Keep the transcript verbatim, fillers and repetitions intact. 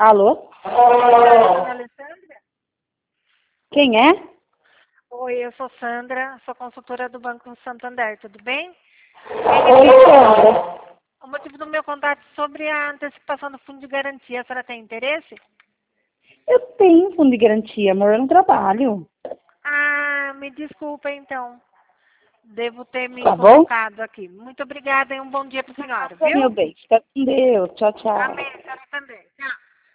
Alô? Dona Alessandra? Quem é? Oi, eu sou Sandra, sou consultora do Banco Santander, tudo bem? Oi, Sandra. O motivo do meu contato é sobre a antecipação do fundo de garantia. A senhora tem interesse? Eu tenho fundo de garantia, amor, eu não trabalho. Ah, me desculpa então. Devo ter me Tá bom? equivocado aqui. Muito obrigada e um bom dia para a senhora, Meu viu? bem, fica com Deus. Tchau, tchau. Amém, a senhora também. Tchau.